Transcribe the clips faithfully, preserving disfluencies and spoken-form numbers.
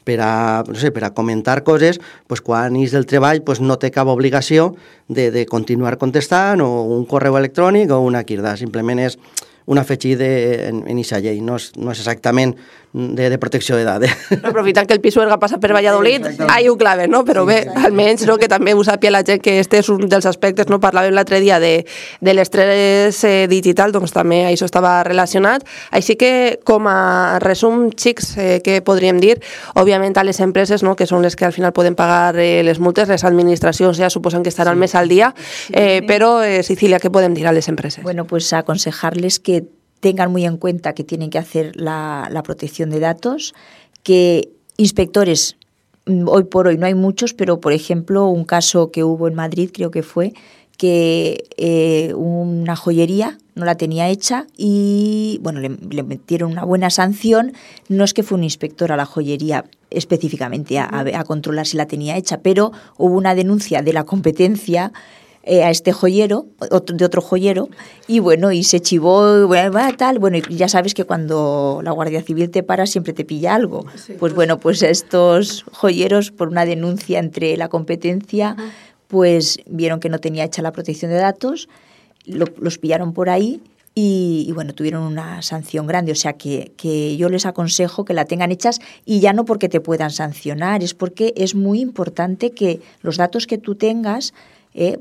per a, no sé, per a comentar coses, pues, quan és del treball pues, no té cap obligació de, de continuar contestant o un correu electrònic o una quirda, simplement és un afegit en aquesta llei, no és, no és exactament de, de protecció de dades. No, aprofitant que el Pisuerga passa per Valladolid, ahí ho clave, no? Però bé, almenys no, que també ho sàpia la gent que este és un dels aspectes, no? Parlàvem l'altre dia de, de l'estrès eh, digital, doncs també això estava relacionat. Així que, com a resum, xics, eh, què podríem dir? Òbviament a les empreses, no? Que són les que al final poden pagar eh, les multes, les administracions ja suposen que estaran sí. més al dia, eh, però, eh, Cecilia, què podem dir a les empreses? Bueno, pues aconsejarles que tengan muy en cuenta que tienen que hacer la, la protección de datos, que inspectores, hoy por hoy no hay muchos, pero por ejemplo un caso que hubo en Madrid, creo que fue, que eh, una joyería no la tenía hecha y bueno, le, le metieron una buena sanción. No es que fue un inspector a la joyería específicamente a, a, a controlar si la tenía hecha, pero hubo una denuncia de la competencia Eh, a este joyero, otro, de otro joyero, y bueno, y se chivó, bueno, tal, bueno, y ya sabes que cuando la Guardia Civil te para siempre te pilla algo. Sí, pues, pues bueno, pues estos joyeros, por una denuncia entre la competencia, uh-huh. pues vieron que no tenía hecha la protección de datos, lo, los pillaron por ahí y, y bueno, tuvieron una sanción grande. O sea que, que yo les aconsejo que la tengan hechas, y ya no porque te puedan sancionar, es porque es muy importante que los datos que tú tengas Eh,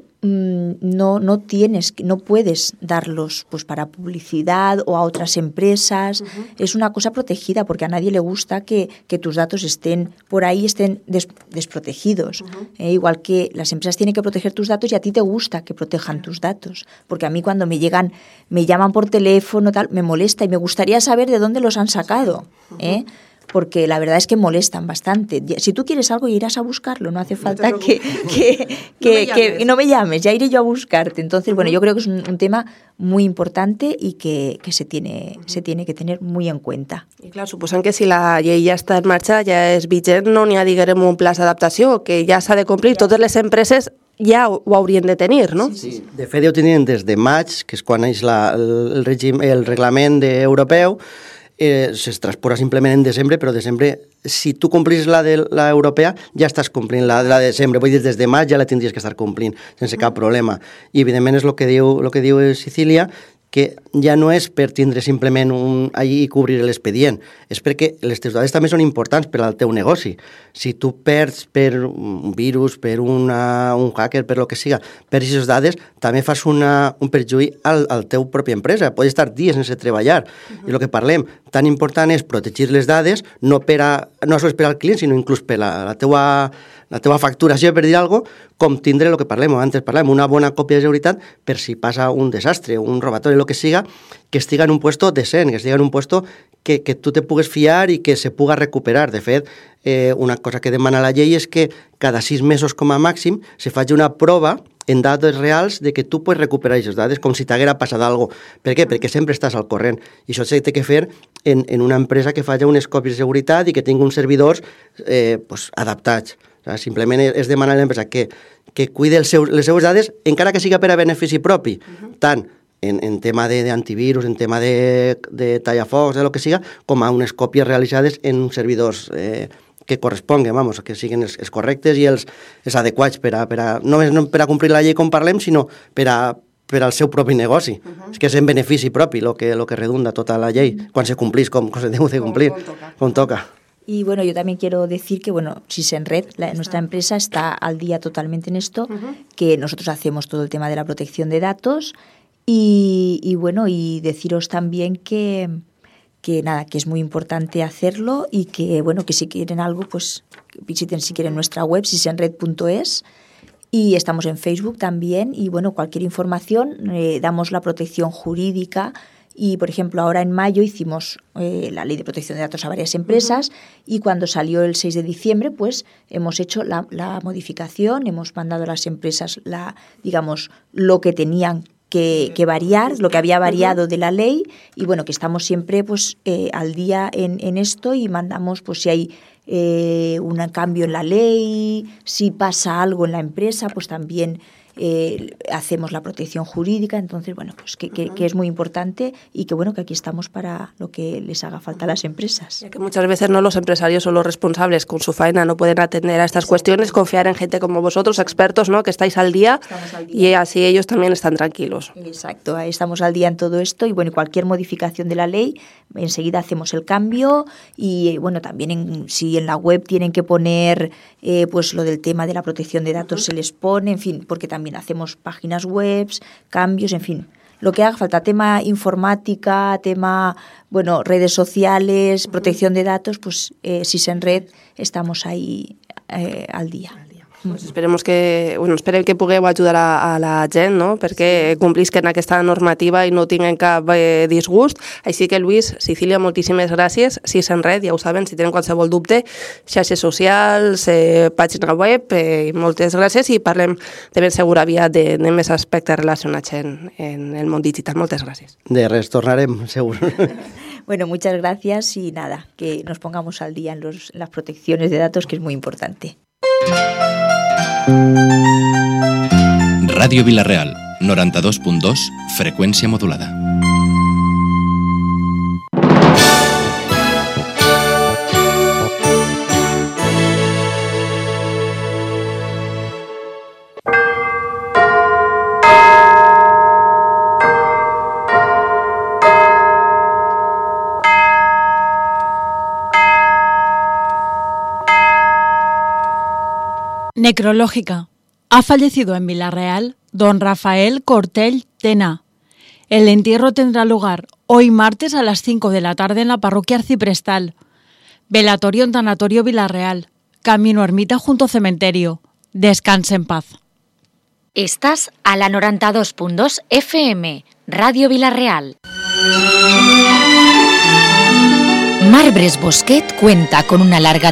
no, no tienes, no puedes darlos pues para publicidad o a otras empresas. Uh-huh. Es una cosa protegida porque a nadie le gusta que, que tus datos estén por ahí, estén des, desprotegidos. Uh-huh. Eh, igual que las empresas tienen que proteger tus datos y a ti te gusta que protejan tus datos. Porque a mí cuando me llegan, me llaman por teléfono, tal, me molesta y me gustaría saber de dónde los han sacado. Uh-huh. ¿eh? Porque la verdad es que molestan bastante. Si tú quieres algo, irás a buscarlo, no hace falta no que, que, que, no que no me llames, ya iré yo a buscarte. Entonces, uh-huh. bueno, yo creo que es un, un tema muy importante y que, que se, tiene, uh-huh. se tiene que tener muy en cuenta. I clar, suposant que si la llei ja està en marxa, ja és vigent, no n'hi ha, diguem, un pla d'adaptació, que ja s'ha de complir, totes les empreses ja ho haurien de tenir, no? Sí, sí. De fet, ja ho tenien des de maig, que és quan és la, el, règim, el reglament europeu. Eh, se transpora simplement en desembre, però desembre, si tu complis la de la europea, ja estàs complint la de la de desembre, vull dir, des de maig ja la tindries que estar complint, sense cap problema. I evidentment és el que diu, el que diu Cecília, que ja no és per tindre simplement un, allí i cobrir l'expedient, és perquè les teves dades també són importants per al teu negoci. Si tu perds per un virus, per una, un hacker, per lo que siga, per aquestes dades, també fas una, un perjuí al, al teu pròpia empresa. Pots estar dies sense treballar. Uh-huh. I el que parlem, tan important és protegir les dades, no, per a, no sols per al client, sinó inclús per a la teua la teva facturació, per dir alguna cosa, com tindre el que parlem, antes parlem, una bona còpia de seguretat per si passa un desastre, un robatori, el que siga, que estiga en un puesto decent, que estiga en un puesto que, que tu te pugues fiar i que se puga recuperar. De fet, eh, una cosa que demana la llei és que cada sis mesos com a màxim se faci una prova en dades reals de que tu pots recuperar aquestes dades com si t'haguera passat alguna cosa. Per què? Perquè sempre estàs al corrent. I això s'ha de fer en, en una empresa que faci unes còpies de seguretat i que tingui uns servidors eh, pues, adaptats. O sigui, simplement és demanar a l'empresa que, que cuide els seus, les seves dades, encara que siga per a benefici propi, uh-huh. tant en, en tema d'antivirus, en tema de, de tallafocs, de lo que siga, com a unes còpies realitzades en servidors eh, que corresponguen, vamos, que siguin els, els correctes i els, els adequats per a, per a, no només per a complir la llei com parlem, sinó per a per al seu propi negoci. Uh-huh. És que és en benefici propi el que, lo que redunda tota la llei, uh-huh. quan se complís com, com se deu de complir, com, com toca. Com toca. Y bueno, yo también quiero decir que, bueno, Sysenred, la, nuestra empresa, está al día totalmente en esto, uh-huh. que nosotros hacemos todo el tema de la protección de datos y, y bueno, y deciros también que, que nada, que es muy importante hacerlo y que, bueno, que si quieren algo, pues visiten si quieren nuestra web, sysenred punto es, y estamos en Facebook también y, bueno, cualquier información, eh, damos la protección jurídica. Y, por ejemplo, ahora en mayo hicimos eh, la ley de protección de datos a varias empresas uh-huh. y cuando salió el seis de diciembre, pues hemos hecho la, la modificación, hemos mandado a las empresas, la, digamos, lo que tenían que, que variar, lo que había variado de la ley y, bueno, que estamos siempre pues eh, al día en, en esto y mandamos, pues si hay eh, un cambio en la ley, si pasa algo en la empresa, pues también eh, hacemos la protección jurídica, entonces, bueno, pues que, que, que es muy importante y que, bueno, que aquí estamos para lo que les haga falta a las empresas. Ya que muchas veces no los empresarios o los responsables con su faena no pueden atender a estas Exacto. cuestiones, confiar en gente como vosotros, expertos, ¿no? Que estáis al día, al día y así ellos también están tranquilos. Exacto, ahí estamos al día en todo esto y, bueno, cualquier modificación de la ley, enseguida hacemos el cambio y, bueno, también en, si en la web tienen que poner eh, pues lo del tema de la protección de datos, uh-huh. se les pone, en fin, porque también hacemos páginas web, cambios, en fin, lo que haga falta, tema informática, tema, bueno, redes sociales, uh-huh. protección de datos, pues eh, Sisenred estamos ahí eh, al día. Pues esperemos que, bueno, esperem que pugueu ajudar a, a la gent, no? Perquè complisquen aquesta normativa i no tinguen cap eh, disgust. Així que, Lluís, Cecília, moltíssimes gràcies. Sisenred, ja ho saben, si tenen qualsevol dubte, xarxes socials, eh, pàgina web, eh, moltes gràcies i parlem de ben segur aviat de, de més aspectes relacionats en, en el món digital. Moltes gràcies. De res, tornarem, segur. Bueno, muchas gracias y nada, que nos pongamos al día en, los, en las protecciones de datos, que es muy importante. Ràdio Vila-real, noranta-dos punt dos, freqüència modulada. Necrológica. Ha fallecido en Vila-real don Rafael Cortell Tena. El entierro tendrá lugar hoy martes a las cinco de la tarde en la parroquia arciprestal. Velatorio en Tanatorio Vila-real. Camino Ermita junto cementerio. Descanse en paz. Estás a la noranta-dos punt dos F M, Radio Vila-real. Marbres Bosquet cuenta con una larga